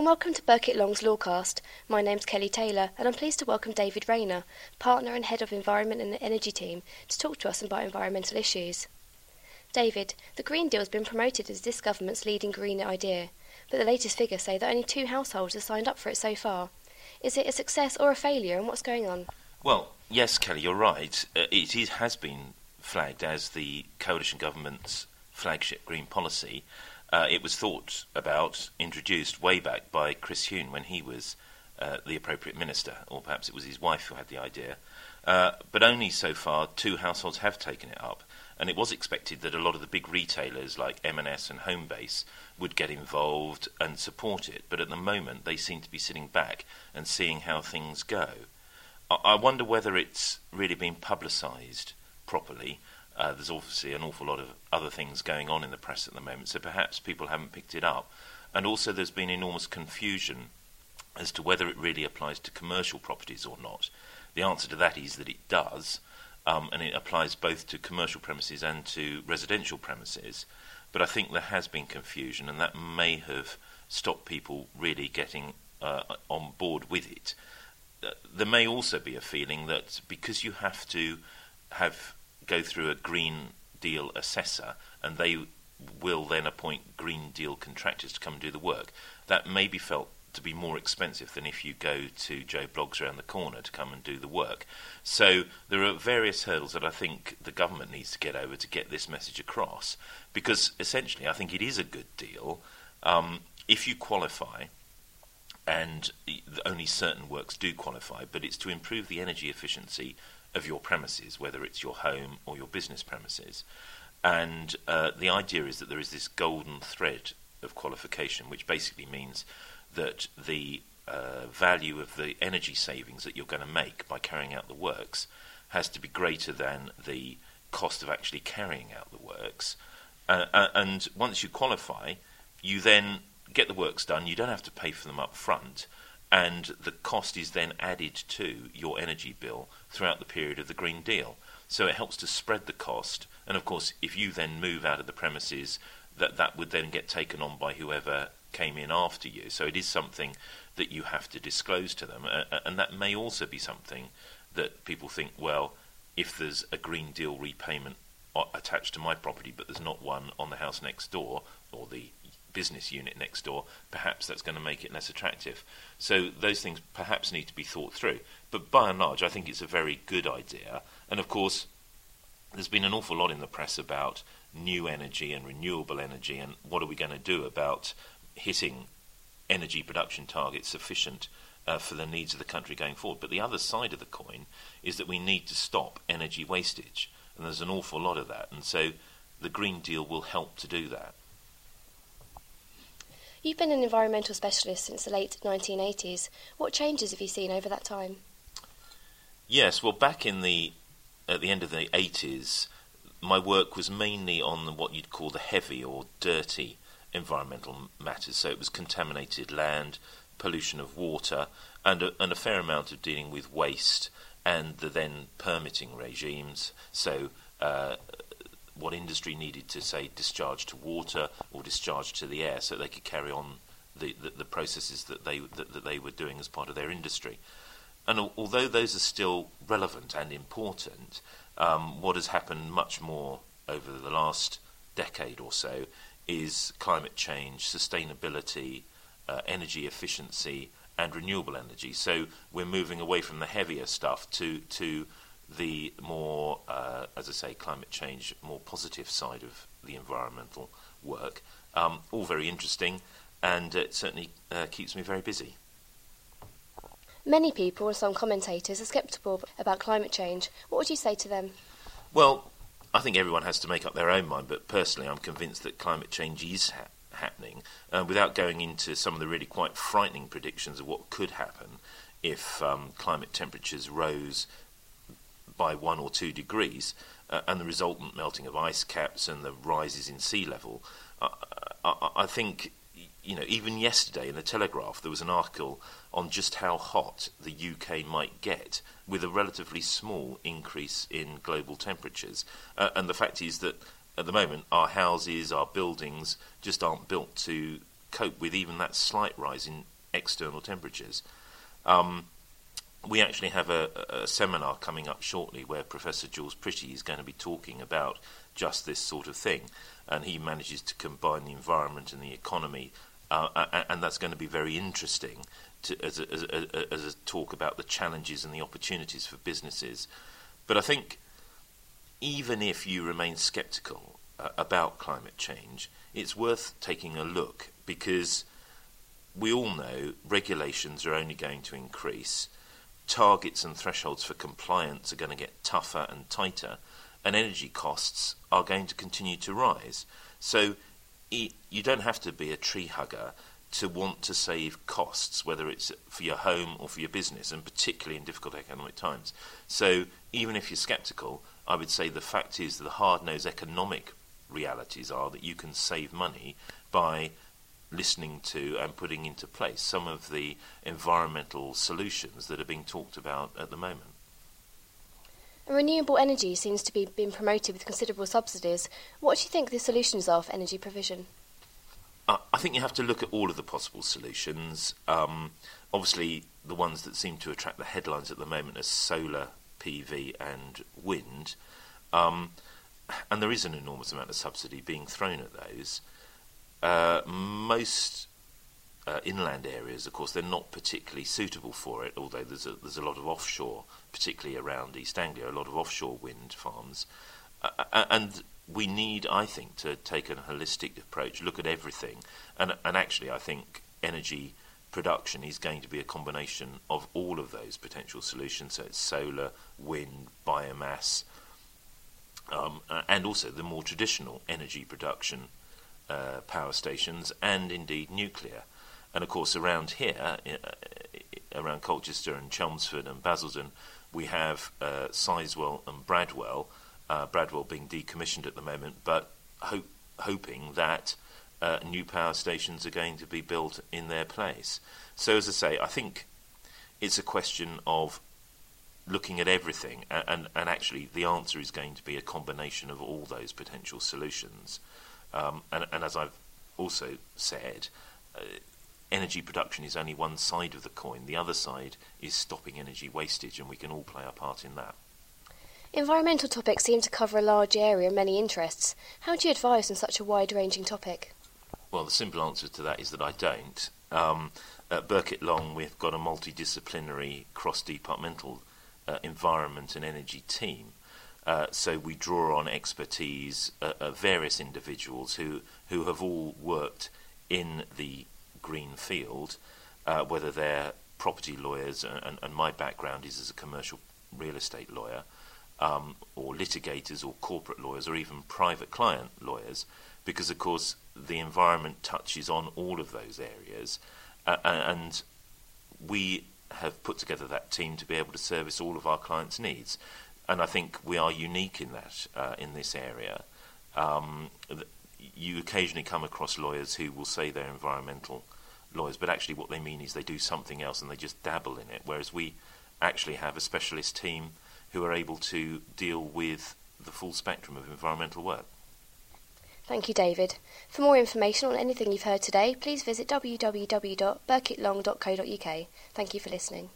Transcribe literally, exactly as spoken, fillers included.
welcome to Burkitt Long's Lawcast. My name's Kelly Taylor, and I'm pleased to welcome David Rayner, Partner and Head of Environment and Energy Team, to talk to us about environmental issues. David, the Green Deal has been promoted as this government's leading green idea, but the latest figures say that only two households have signed up for it so far. Is it a success or a failure, and what's going on? Well, yes, Kelly, you're right. Uh, it is, has been flagged as the coalition government's flagship green policy. Uh, it was thought about, introduced way back by Chris Huhne when he was uh, the appropriate minister, or perhaps it was his wife who had the idea. Uh, but only so far two households have taken it up, and it was expected that a lot of the big retailers like M and S and Homebase would get involved and support it, but at the moment they seem to be sitting back and seeing how things go. I, I wonder whether it's really been publicised properly. Uh, there's obviously an awful lot of other things going on in the press at the moment, so perhaps people haven't picked it up. And also there's been enormous confusion as to whether it really applies to commercial properties or not. The answer to that is that it does, um, and it applies both to commercial premises and to residential premises. But I think there has been confusion, and that may have stopped people really getting uh, on board with it. Uh, there may also be a feeling that because you have to have go through a Green Deal assessor, and they will then appoint Green Deal contractors to come and do the work, that may be felt to be more expensive than if you go to Joe Bloggs around the corner to come and do the work. So there are various hurdles that I think the government needs to get over to get this message across, because essentially I think it is a good deal um, if you qualify, and only certain works do qualify, but it's to improve the energy efficiency of your premises, whether it's your home or your business premises. And uh, the idea is that there is this golden thread of qualification, which basically means that the uh, value of the energy savings that you're going to make by carrying out the works has to be greater than the cost of actually carrying out the works. Uh, uh, and once you qualify, you then get the works done. You don't have to pay for them up front, and the cost is then added to your energy bill throughout the period of the Green Deal. So it helps to spread the cost, and of course if you then move out of the premises, that that would then get taken on by whoever came in after you. So it is something that you have to disclose to them, uh, and that may also be something that people think, well, if there's a Green Deal repayment attached to my property but there's not one on the house next door or the business unit next door, perhaps that's going to make it less attractive. So those things perhaps need to be thought through. But by and large, I think it's a very good idea. And of course, there's been an awful lot in the press about new energy and renewable energy, and what are we going to do about hitting energy production targets sufficient uh, for the needs of the country going forward. But the other side of the coin is that we need to stop energy wastage, and there's an awful lot of that. And so the Green Deal will help to do that. You've been an environmental specialist since the late nineteen eighties. What changes have you seen over that time? Yes, well, back in the at the end of the eighties, my work was mainly on what you'd call the heavy or dirty environmental matters. So it was contaminated land, pollution of water, and a, and a fair amount of dealing with waste and the then permitting regimes. So uh, what industry needed to, say, discharge to water or discharge to the air so they could carry on the, the, the processes that they that, that they were doing as part of their industry. And al- although those are still relevant and important, um, what has happened much more over the last decade or so is climate change, sustainability, uh, energy efficiency, and renewable energy. So we're moving away from the heavier stuff to to the more, uh, as I say, climate change, more positive side of the environmental work. Um, all very interesting, and it certainly uh, keeps me very busy. Many people and some commentators are sceptical about climate change. What would you say to them? Well, I think everyone has to make up their own mind, but personally I'm convinced that climate change is ha- happening. Uh, without going into some of the really quite frightening predictions of what could happen if um, climate temperatures rose by one or two degrees, uh, and the resultant melting of ice caps and the rises in sea level, uh, I, I think, you know, even yesterday in the Telegraph there was an article on just how hot the U K might get with a relatively small increase in global temperatures. Uh, and the fact is that at the moment our houses, our buildings just aren't built to cope with even that slight rise in external temperatures. Um, we actually have a, a seminar coming up shortly where Professor Jules Pretty is going to be talking about just this sort of thing, and he manages to combine the environment and the economy, uh, and that's going to be very interesting to, as, a, as, a, as a talk about the challenges and the opportunities for businesses. But I think even if you remain sceptical uh, about climate change, it's worth taking a look, because we all know regulations are only going to increase, targets and thresholds for compliance are going to get tougher and tighter, and energy costs are going to continue to rise. So e- you don't have to be a tree hugger to want to save costs, whether it's for your home or for your business, and particularly in difficult economic times. So even if you're sceptical, I would say the fact is that the hard-nosed economic realities are that you can save money by listening to and putting into place some of the environmental solutions that are being talked about at the moment. And renewable energy seems to be being promoted with considerable subsidies. What do you think the solutions are for energy provision? Uh, I think you have to look at all of the possible solutions. Um, obviously, the ones that seem to attract the headlines at the moment are solar, P V and wind. Um, and there is an enormous amount of subsidy being thrown at those. Uh, most uh, inland areas, of course, they're not particularly suitable for it, although there's a, there's a lot of offshore, particularly around East Anglia, a lot of offshore wind farms. Uh, and we need, I think, to take a holistic approach, look at everything. And, and actually, I think energy production is going to be a combination of all of those potential solutions. So it's solar, wind, biomass, um, and also the more traditional energy production uh, power stations, and indeed nuclear. And of course, around here, uh, around Colchester and Chelmsford and Basildon, we have uh, Sizewell and Bradwell, uh, Bradwell being decommissioned at the moment, but hope, hoping that uh, new power stations are going to be built in their place. So as I say, I think it's a question of looking at everything, and, and, and actually the answer is going to be a combination of all those potential solutions. Um, and, and as I've also said, uh, energy production is only one side of the coin. The other side is stopping energy wastage, and we can all play our part in that. Environmental topics seem to cover a large area and many interests. How do you advise on such a wide-ranging topic? Well, the simple answer to that is that I don't. Um, at Burkitt Long, we've got a multidisciplinary, cross-departmental uh, environment and energy team. Uh, so we draw on expertise uh, of various individuals who, who have all worked in the green field, uh, whether they're property lawyers, and, and my background is as a commercial real estate lawyer, um, or litigators or corporate lawyers, or even private client lawyers, because of course the environment touches on all of those areas, uh, and we have put together that team to be able to service all of our clients' needs. And I think we are unique in that, uh, in this area. Um, you occasionally come across lawyers who will say they're environmental lawyers, but actually what they mean is they do something else and they just dabble in it, whereas we actually have a specialist team who are able to deal with the full spectrum of environmental work. Thank you, David. For more information on anything you've heard today, please visit w w w dot burkitt long dot co dot u k. Thank you for listening.